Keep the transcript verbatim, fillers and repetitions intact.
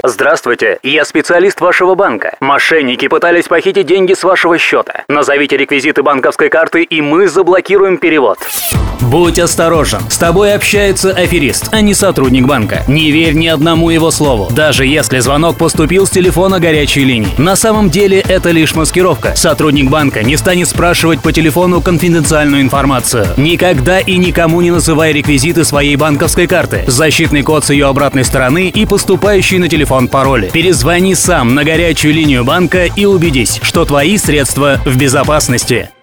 Здравствуйте, я специалист вашего банка. Мошенники пытались похитить деньги с вашего счета. Назовите реквизиты банковской карты, и мы заблокируем перевод. Будь осторожен. С тобой общается аферист, а не сотрудник банка. Не верь ни одному его слову, даже если звонок поступил с телефона горячей линии. На самом деле это лишь маскировка. Сотрудник банка не станет спрашивать по телефону конфиденциальную информацию. Никогда и никому не называй реквизиты своей банковской карты, защитный код с ее обратной стороны и поступающий на телефон пароли. Перезвони сам на горячую линию банка и убедись, что твои средства в безопасности.